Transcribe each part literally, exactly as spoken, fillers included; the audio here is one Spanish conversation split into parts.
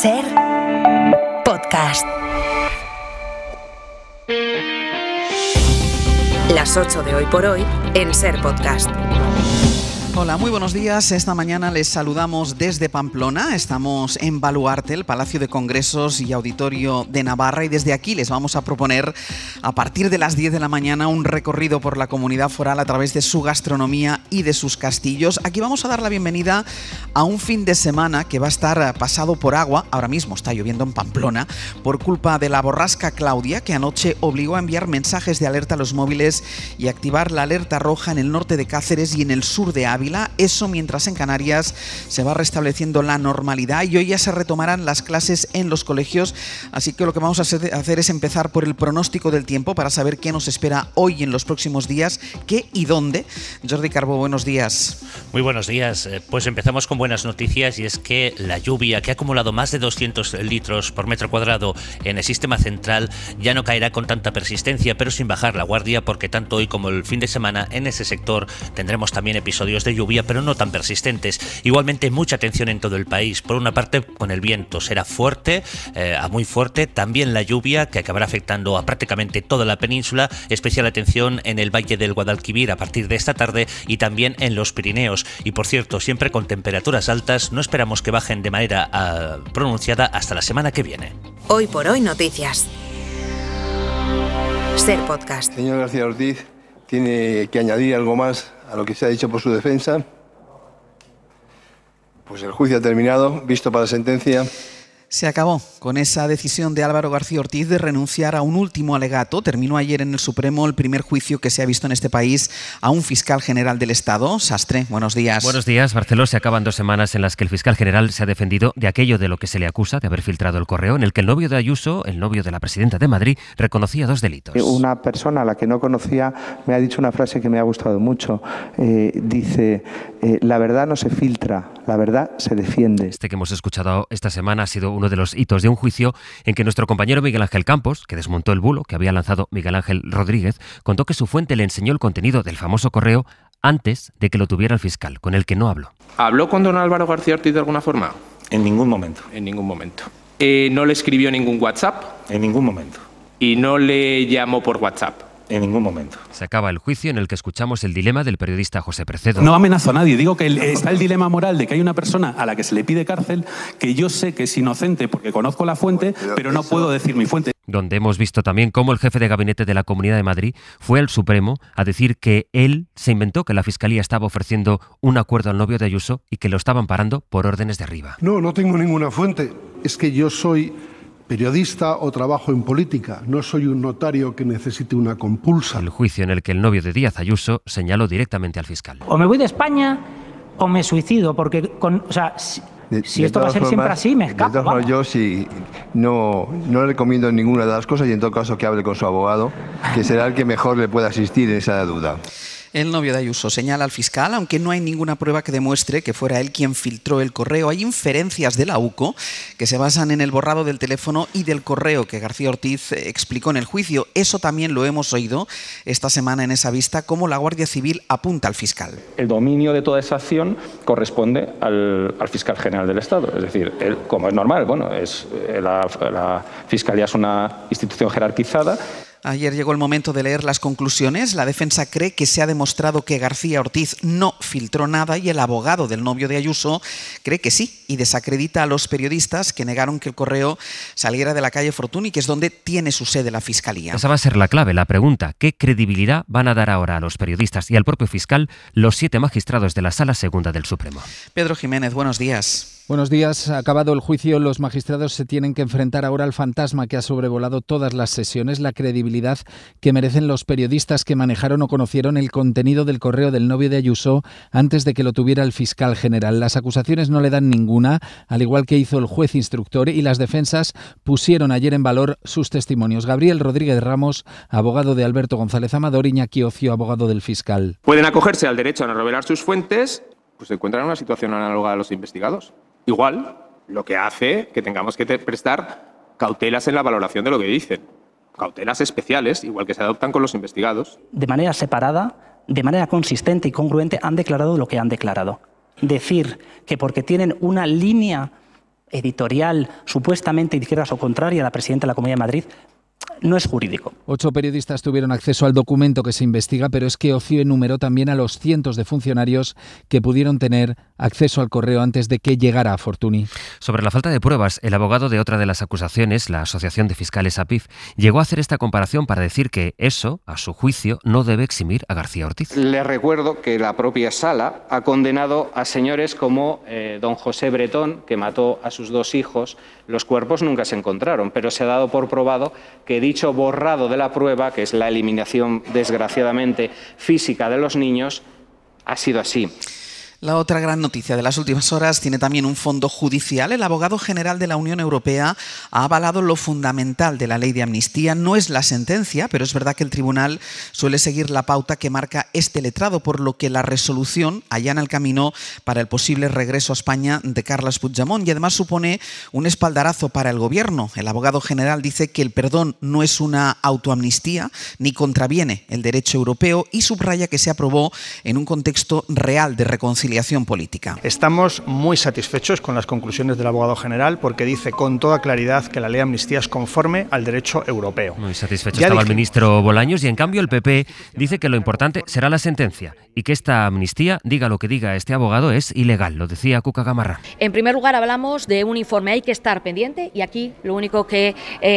Ser Podcast. Las ocho de hoy por hoy en Ser Podcast. Hola, muy buenos días. Esta mañana les saludamos desde Pamplona. Estamos en Baluarte, el Palacio de Congresos y Auditorio de Navarra, y desde aquí les vamos a proponer a partir de las diez de la mañana un recorrido por la comunidad foral a través de su gastronomía y de sus castillos. Aquí vamos a dar la bienvenida a un fin de semana que va a estar pasado por agua. Ahora mismo está lloviendo en Pamplona por culpa de la borrasca Claudia, que anoche obligó a enviar mensajes de alerta a los móviles y activar la alerta roja en el norte de Cáceres y en el sur de Ávila. Eso mientras en Canarias se va restableciendo la normalidad y hoy ya se retomarán las clases en los colegios, así que lo que vamos a hacer es empezar por el pronóstico del tiempo para saber qué nos espera hoy y en los próximos días, qué y dónde. Jordi Carbó, buenos días. Muy buenos días. Pues empezamos con buenas noticias, y es que la lluvia, que ha acumulado más de doscientos litros por metro cuadrado en el sistema central, ya no caerá con tanta persistencia, pero sin bajar la guardia, porque tanto hoy como el fin de semana en ese sector tendremos también episodios de lluvia, pero no tan persistentes. Igualmente, mucha atención en todo el país. Por una parte, con el viento será fuerte, eh, a muy fuerte. También la lluvia, que acabará afectando a prácticamente toda la península. Especial atención en el Valle del Guadalquivir a partir de esta tarde y también en los Pirineos. Y por cierto, siempre con temperaturas altas. No esperamos que bajen de manera uh, pronunciada hasta la semana que viene. Hoy por hoy noticias. Ser Podcast. Señor García Ortiz, ¿tiene que añadir algo más a lo que se ha dicho por su defensa? Pues el juicio ha terminado, visto para sentencia. Se acabó con esa decisión de Álvaro García Ortiz de renunciar a un último alegato. Terminó ayer en el Supremo el primer juicio que se ha visto en este país a un fiscal general del Estado. Sastre, buenos días. Buenos días, Barceló. Se acaban dos semanas en las que el fiscal general se ha defendido de aquello de lo que se le acusa, de haber filtrado el correo, en el que el novio de Ayuso, el novio de la presidenta de Madrid, reconocía dos delitos. Una persona a la que no conocía me ha dicho una frase que me ha gustado mucho. Eh, dice, eh, la verdad no se filtra, la verdad se defiende. Este que hemos escuchado esta semana ha sido uno de los hitos de un juicio en que nuestro compañero Miguel Ángel Campos, que desmontó el bulo que había lanzado Miguel Ángel Rodríguez, contó que su fuente le enseñó el contenido del famoso correo antes de que lo tuviera el fiscal, con el que no habló. ¿Habló con don Álvaro García Ortiz de alguna forma? En ningún momento. En ningún momento. Eh, ¿No le escribió ningún WhatsApp? En ningún momento. ¿Y no le llamó por WhatsApp? En ningún momento. Se acaba el juicio en el que escuchamos el dilema del periodista José Precedo. No amenazo a nadie, digo que el, está el dilema moral de que hay una persona a la que se le pide cárcel que yo sé que es inocente porque conozco la fuente, pero no puedo decir mi fuente. Donde hemos visto también cómo el jefe de gabinete de la Comunidad de Madrid fue al Supremo a decir que él se inventó que la Fiscalía estaba ofreciendo un acuerdo al novio de Ayuso y que lo estaban parando por órdenes de arriba. No, no tengo ninguna fuente. Es que yo soy periodista o trabajo en política. No soy un notario que necesite una compulsa. El juicio en el que el novio de Díaz Ayuso señaló directamente al fiscal. O me voy de España o me suicido, porque con, o sea, si, de, si de esto va a ser formas, siempre así, me escapo. De todas formas, yo sí no, no le recomiendo ninguna de las cosas, y en todo caso que hable con su abogado, que será el que mejor le pueda asistir en esa duda. El novio de Ayuso señala al fiscal, aunque no hay ninguna prueba que demuestre que fuera él quien filtró el correo. Hay inferencias de la U C O que se basan en el borrado del teléfono y del correo que García Ortiz explicó en el juicio. Eso también lo hemos oído esta semana en esa vista, como la Guardia Civil apunta al fiscal. El dominio de toda esa acción corresponde al, al fiscal general del Estado. Es decir, él, como es normal, bueno, es, la, la Fiscalía es una institución jerarquizada. Ayer llegó el momento de leer las conclusiones. La defensa cree que se ha demostrado que García Ortiz no filtró nada y el abogado del novio de Ayuso cree que sí, y desacredita a los periodistas que negaron que el correo saliera de la calle Fortuny, que es donde tiene su sede la Fiscalía. Esa va a ser la clave, la pregunta. ¿Qué credibilidad van a dar ahora a los periodistas y al propio fiscal los siete magistrados de la Sala Segunda del Supremo? Pedro Jiménez, buenos días. Buenos días. Acabado el juicio, los magistrados se tienen que enfrentar ahora al fantasma que ha sobrevolado todas las sesiones, la credibilidad que merecen los periodistas que manejaron o conocieron el contenido del correo del novio de Ayuso antes de que lo tuviera el fiscal general. Las acusaciones no le dan ninguna, al igual que hizo el juez instructor, y las defensas pusieron ayer en valor sus testimonios. Gabriel Rodríguez Ramos, abogado de Alberto González Amador, Iñaki Ocio, abogado del fiscal. Pueden acogerse al derecho a no revelar sus fuentes, pues se encuentran en una situación análoga a los investigados. Igual, lo que hace que tengamos que prestar cautelas en la valoración de lo que dicen. Cautelas especiales, igual que se adoptan con los investigados. De manera separada, de manera consistente y congruente, han declarado lo que han declarado. Decir que porque tienen una línea editorial supuestamente de izquierdas o contraria a la presidenta de la Comunidad de Madrid no es jurídico. Ocho periodistas tuvieron acceso al documento que se investiga, pero es que Ocio enumeró también a los cientos de funcionarios que pudieron tener acceso al correo antes de que llegara a Fortuny. Sobre la falta de pruebas, el abogado de otra de las acusaciones, la Asociación de Fiscales A P I F, llegó a hacer esta comparación para decir que eso, a su juicio, no debe eximir a García Ortiz. Les recuerdo que la propia Sala ha condenado a señores como eh, don José Bretón, que mató a sus dos hijos. Los cuerpos nunca se encontraron, pero se ha dado por probado que dicho borrado de la prueba, que es la eliminación, desgraciadamente, física de los niños, ha sido así. La otra gran noticia de las últimas horas tiene también un fondo judicial. El abogado general de la Unión Europea ha avalado lo fundamental de la ley de amnistía. No es la sentencia, pero es verdad que el tribunal suele seguir la pauta que marca este letrado, por lo que la resolución allana el camino para el posible regreso a España de Carles Puigdemont y además supone un espaldarazo para el gobierno. El abogado general dice que el perdón no es una autoamnistía ni contraviene el derecho europeo y subraya que se aprobó en un contexto real de reconciliación política. Estamos muy satisfechos con las conclusiones del abogado general porque dice con toda claridad que la ley de amnistía es conforme al derecho europeo. Muy satisfecho ya estaba dije... el ministro Bolaños y en cambio el P P dice que lo importante será la sentencia y que esta amnistía, diga lo que diga este abogado, es ilegal, lo decía Cuca Gamarra. En primer lugar hablamos de un informe, hay que estar pendiente y aquí lo único que,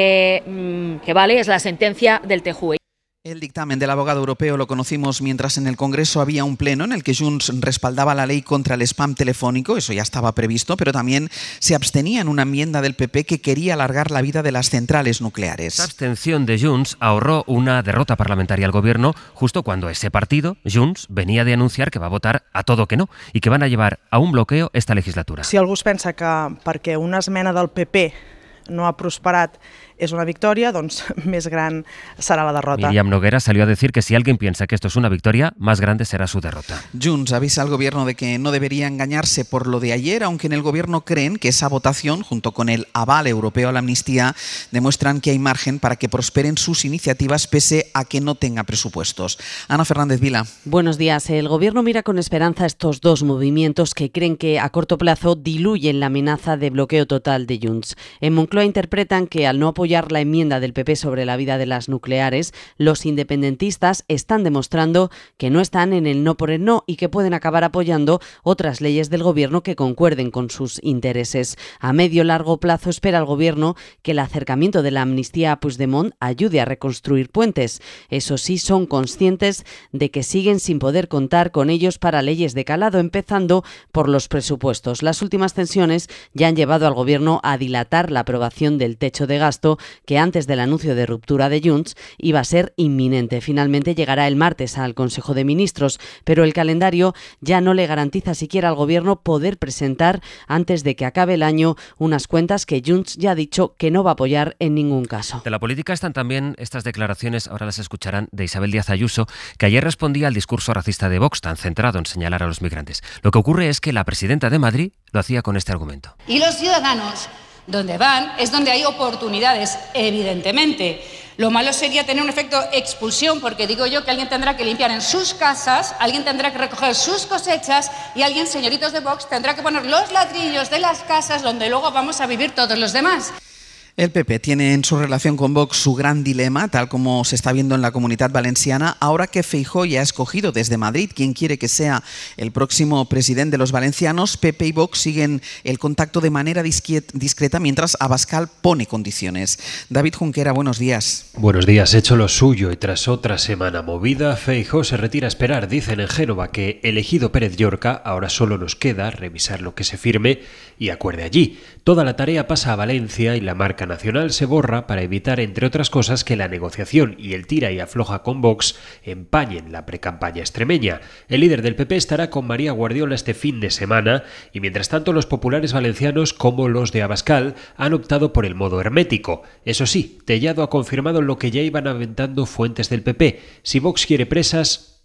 eh, que vale es la sentencia del T J U E. El dictamen del abogado europeo lo conocimos mientras en el Congreso había un pleno en el que Junts respaldaba la ley contra el spam telefónico, eso ya estaba previsto, pero también se abstenía en una enmienda del P P que quería alargar la vida de las centrales nucleares. Esta abstención de Junts ahorró una derrota parlamentaria al gobierno justo cuando ese partido, Junts, venía de anunciar que va a votar a todo que no y que van a llevar a un bloqueo esta legislatura. Si algú es pensa que perquè una esmena del P P no ha prosperat és una victòria, doncs més gran serà la derrota. Míriam Noguera salió a decir que si alguien piensa que esto es una victoria, más grande será su derrota. Junts avisa al gobierno de que no debería engañarse por lo de ayer, aunque en el gobierno creen que esa votación, junto con el aval europeo a la amnistía, demuestran que hay margen para que prosperen sus iniciativas pese a que no tenga presupuestos. Ana Fernández Vila. Buenos días. El gobierno mira con esperanza estos dos movimientos que creen que a corto plazo diluyen la amenaza de bloqueo total de Junts. En Moncloa interpretan que al no apoyar la enmienda del P P sobre la vida de las nucleares, los independentistas están demostrando que no están en el no por el no y que pueden acabar apoyando otras leyes del gobierno que concuerden con sus intereses. A medio largo plazo espera el gobierno que el acercamiento de la amnistía a Puigdemont ayude a reconstruir puentes. Eso sí, son conscientes de que siguen sin poder contar con ellos para leyes de calado, empezando por los presupuestos. Las últimas tensiones ya han llevado al gobierno a dilatar la aprobación del techo de gasto, que antes del anuncio de ruptura de Junts iba a ser inminente. Finalmente llegará el martes al Consejo de Ministros, pero el calendario ya no le garantiza siquiera al gobierno poder presentar antes de que acabe el año unas cuentas que Junts ya ha dicho que no va a apoyar en ningún caso. De la política están también estas declaraciones, ahora las escucharán, de Isabel Díaz Ayuso, que ayer respondía al discurso racista de Vox, tan centrado en señalar a los migrantes. Lo que ocurre es que la presidenta de Madrid lo hacía con este argumento. Y los ciudadanos, donde van, es donde hay oportunidades, evidentemente. Lo malo sería tener un efecto expulsión, porque digo yo que alguien tendrá que limpiar en sus casas, alguien tendrá que recoger sus cosechas y alguien, señoritos de Vox, tendrá que poner los ladrillos de las casas donde luego vamos a vivir todos los demás. El P P tiene en su relación con Vox su gran dilema, tal como se está viendo en la Comunidad Valenciana, ahora que Feijóo ya ha escogido desde Madrid quién quiere que sea el próximo presidente de los valencianos. P P y Vox siguen el contacto de manera discreta, mientras Abascal pone condiciones. David Junquera, buenos días. Buenos días. Hecho lo suyo y tras otra semana movida, Feijóo se retira a esperar. Dicen en Génova que, elegido Pérez Llorca, ahora solo nos queda revisar lo que se firme y acuerde allí. Toda la tarea pasa a Valencia y la marca nacional se borra para evitar, entre otras cosas, que la negociación y el tira y afloja con Vox empañen la precampaña extremeña. El líder del P P estará con María Guardiola este fin de semana y, mientras tanto, los populares valencianos, como los de Abascal, han optado por el modo hermético. Eso sí, Tellado ha confirmado lo que ya iban aventando fuentes del P P. Si Vox quiere presas,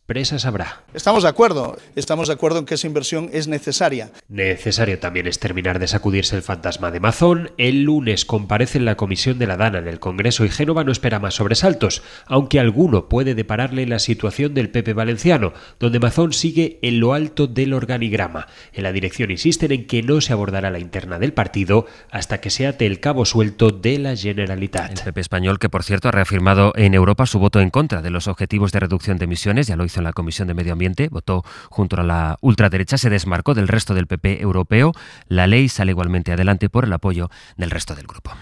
presas habrá. Estamos de acuerdo, estamos de acuerdo en que esa inversión es necesaria. Necesario también es terminar de sacudirse el fantasma de Mazón. El lunes comparece en la comisión de la Dana en el Congreso y Génova no espera más sobresaltos, aunque alguno puede depararle la situación del P P valenciano, donde Mazón sigue en lo alto del organigrama. En la dirección insisten en que no se abordará la interna del partido hasta que se ate el cabo suelto de la Generalitat. El P P español, que por cierto ha reafirmado en Europa su voto en contra de los objetivos de reducción de emisiones, ya lo hizo en la Comisión de Medio Ambiente, votó junto a la ultraderecha, se desmarcó del resto del P P europeo. La ley sale igualmente adelante por el apoyo del resto del grupo.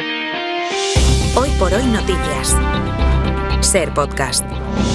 Hoy por hoy noticias. Ser Podcast.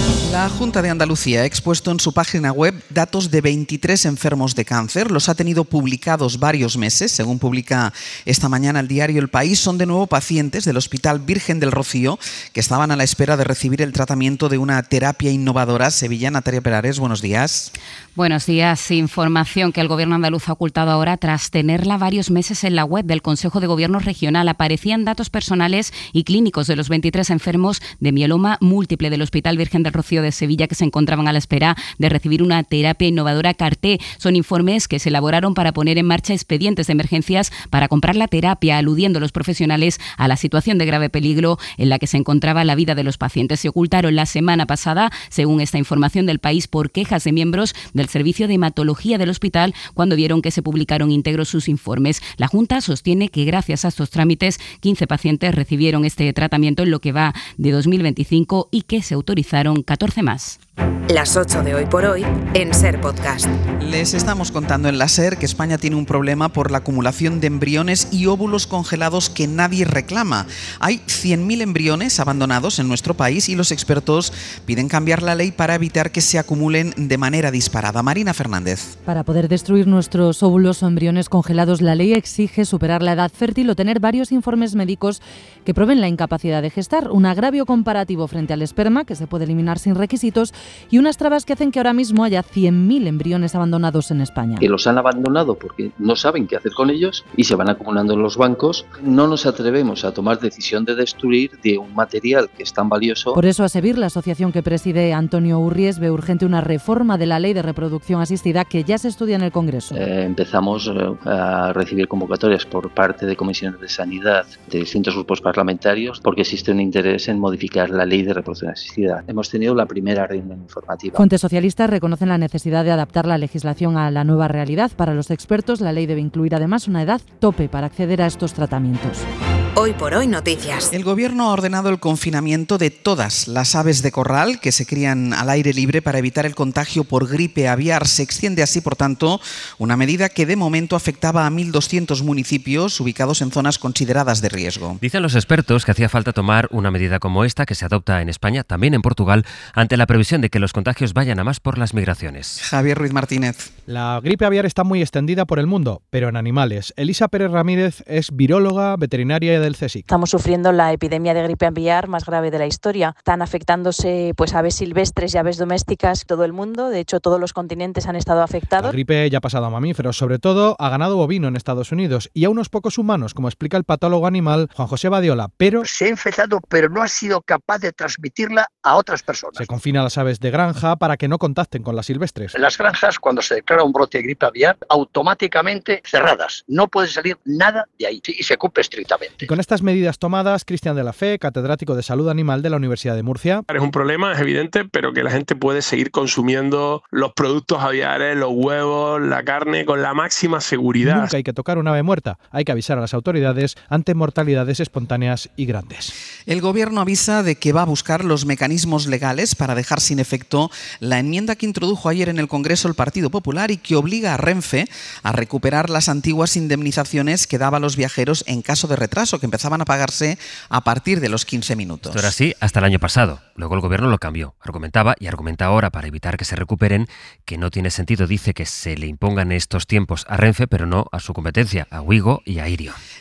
La Junta de Andalucía ha expuesto en su página web datos de veintitrés enfermos de cáncer. Los ha tenido publicados varios meses. Según publica esta mañana el diario El País, son de nuevo pacientes del Hospital Virgen del Rocío que estaban a la espera de recibir el tratamiento de una terapia innovadora. Sevillana, Natalia Perares, buenos días. Buenos días. Información que el Gobierno andaluz ha ocultado ahora tras tenerla varios meses en la web del Consejo de Gobierno Regional. Aparecían datos personales y clínicos de los veintitrés enfermos de mieloma múltiple del Hospital Virgen del Rocío de Sevilla que se encontraban a la espera de recibir una terapia innovadora C A R T. Son informes que se elaboraron para poner en marcha expedientes de emergencias para comprar la terapia, aludiendo los profesionales a la situación de grave peligro en la que se encontraba la vida de los pacientes. Se ocultaron la semana pasada, según esta información del País, por quejas de miembros del Servicio de Hematología del hospital cuando vieron que se publicaron íntegros sus informes. La Junta sostiene que gracias a estos trámites quince pacientes recibieron este tratamiento en lo que va de dos mil veinticinco y que se autorizaron catorce más. Las ocho de Hoy por Hoy en Ser Podcast. Les estamos contando en la SER que España tiene un problema por la acumulación de embriones y óvulos congelados que nadie reclama. Hay cien mil embriones abandonados en nuestro país y los expertos piden cambiar la ley para evitar que se acumulen de manera disparada. Marina Fernández. Para poder destruir nuestros óvulos o embriones congelados, la ley exige superar la edad fértil o tener varios informes médicos que prueben la incapacidad de gestar, un agravio comparativo frente al esperma que se puede eliminar sin requisitos y unas trabas que hacen que ahora mismo haya cien mil embriones abandonados en España. Que los han abandonado porque no saben qué hacer con ellos y se van acumulando en los bancos. No nos atrevemos a tomar decisión de destruir de un material que es tan valioso. Por eso, a Sevir, la asociación que preside Antonio Urries, ve urgente una reforma de la ley de reproducción asistida que ya se estudia en el Congreso. Eh, empezamos eh, a recibir convocatorias por parte de comisiones de sanidad de distintos grupos parlamentarios porque existe un interés en modificar la ley de reproducción asistida. Hemos tenido la primera reunión informativa. Fuentes socialistas reconocen la necesidad de adaptar la legislación a la nueva realidad. Para los expertos, la ley debe incluir además una edad tope para acceder a estos tratamientos. Hoy por hoy noticias. El Gobierno ha ordenado el confinamiento de todas las aves de corral que se crían al aire libre para evitar el contagio por gripe aviar. Se extiende así, por tanto, una medida que de momento afectaba a mil doscientos municipios ubicados en zonas consideradas de riesgo. Dicen los expertos que hacía falta tomar una medida como esta, que se adopta en España, también en Portugal, ante la previsión de que los contagios vayan a más por las migraciones. Javier Ruiz Martínez. La gripe aviar está muy extendida por el mundo, pero en animales. Elisa Pérez Ramírez es viróloga veterinaria del CSIC. Estamos sufriendo la epidemia de gripe aviar más grave de la historia. Están afectándose pues aves silvestres y aves domésticas todo el mundo. De hecho, todos los continentes han estado afectados. La gripe ya ha pasado a mamíferos, sobre todo a ganado bovino en Estados Unidos y a unos pocos humanos, como explica el patólogo animal Juan José Badiola. Pero se ha infectado, pero no ha sido capaz de transmitirla a otras personas. Se confina a las aves de granja para que no contacten con las silvestres. En las granjas, cuando se declara un brote de gripe aviar, automáticamente cerradas. No puede salir nada de ahí, ¿sí? Y se cumple estrictamente. Y con estas medidas tomadas, Cristian de la Fe, catedrático de Salud Animal de la Universidad de Murcia. Es un problema, es evidente, pero que la gente puede seguir consumiendo los productos aviares, los huevos, la carne, con la máxima seguridad. Nunca hay que tocar una ave muerta. Hay que avisar a las autoridades ante mortalidades espontáneas y grandes. El Gobierno avisa de que va a buscar los mecanismos legales para dejar sin efecto la enmienda que introdujo ayer en el Congreso el Partido Popular y que obliga a Renfe a recuperar las antiguas indemnizaciones que daba a los viajeros en caso de retraso, que empezaban a pagarse a partir de los quince minutos. Esto era así hasta el año pasado. Luego el Gobierno lo cambió. Argumentaba y argumenta ahora, para evitar que se recuperen, que no tiene sentido, dice, que se le impongan estos tiempos a Renfe, pero no a su competencia, a Wigo y a Irio.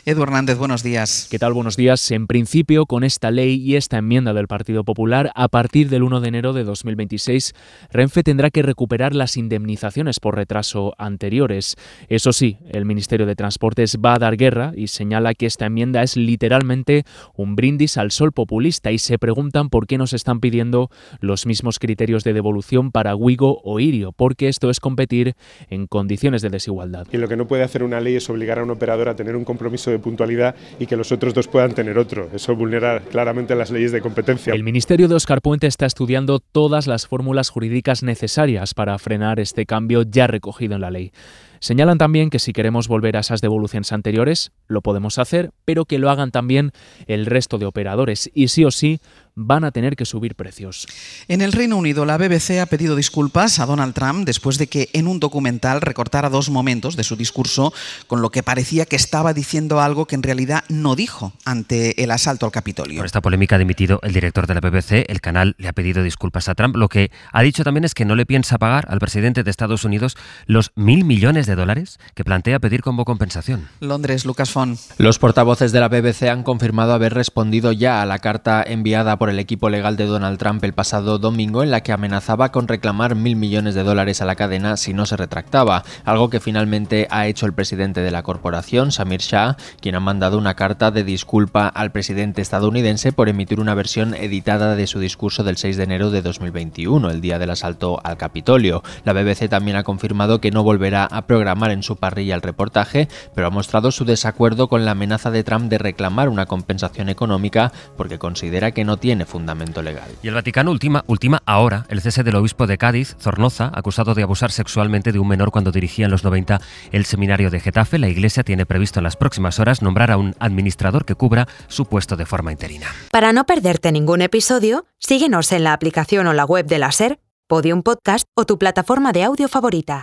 Edu Hernández, buenos días. ¿Qué tal? Buenos días. En principio, con esta ley y esta enmienda del Partido Popular, a partir del uno de enero de dos mil veintiséis, Renfe tendrá que recuperar las indemnizaciones por retraso anteriores. Eso sí, el Ministerio de Transportes va a dar guerra y señala que esta enmienda es literalmente un brindis al sol populista y se preguntan por qué nos están pidiendo los mismos criterios de devolución para Wigo o Irio, porque esto es competir en condiciones de desigualdad. Y lo que no puede hacer una ley es obligar a un operador a tener un compromiso de puntualidad y que los otros dos puedan tener otro. Eso vulnera claramente las leyes de competencia. El Ministerio de Óscar Puente está estudiando todas las fórmulas jurídicas necesarias para frenar este cambio ya recogido en la ley. Señalan también que si queremos volver a esas devoluciones anteriores, lo podemos hacer, pero que lo hagan también el resto de operadores y sí o sí van a tener que subir precios. En el Reino Unido, la B B C ha pedido disculpas a Donald Trump después de que en un documental recortara dos momentos de su discurso con lo que parecía que estaba diciendo algo que en realidad no dijo ante el asalto al Capitolio. Por esta polémica ha dimitido el director de la B B C. El canal le ha pedido disculpas a Trump. Lo que ha dicho también es que no le piensa pagar al presidente de Estados Unidos los mil millones de dólares que plantea pedir como compensación. Londres, Lucas Font. Los portavoces de la B B C han confirmado haber respondido ya a la carta enviada por el equipo legal de Donald Trump el pasado domingo en la que amenazaba con reclamar mil millones de dólares a la cadena si no se retractaba, algo que finalmente ha hecho el presidente de la corporación, Samir Shah, quien ha mandado una carta de disculpa al presidente estadounidense por emitir una versión editada de su discurso del seis de enero de dos mil veintiuno, el día del asalto al Capitolio. La B B C también ha confirmado que no volverá a programar en su parrilla el reportaje, pero ha mostrado su desacuerdo con la amenaza de Trump de reclamar una compensación económica porque considera que no tiene fundamento legal. Y el Vaticano ultima, ultima ahora el cese del obispo de Cádiz, Zornoza, acusado de abusar sexualmente de un menor cuando dirigía en los noventa el seminario de Getafe. La Iglesia tiene previsto en las próximas horas nombrar a un administrador que cubra su puesto de forma interina. Para no perderte ningún episodio, síguenos en la aplicación o la web de la SER, Podium Podcast o tu plataforma de audio favorita.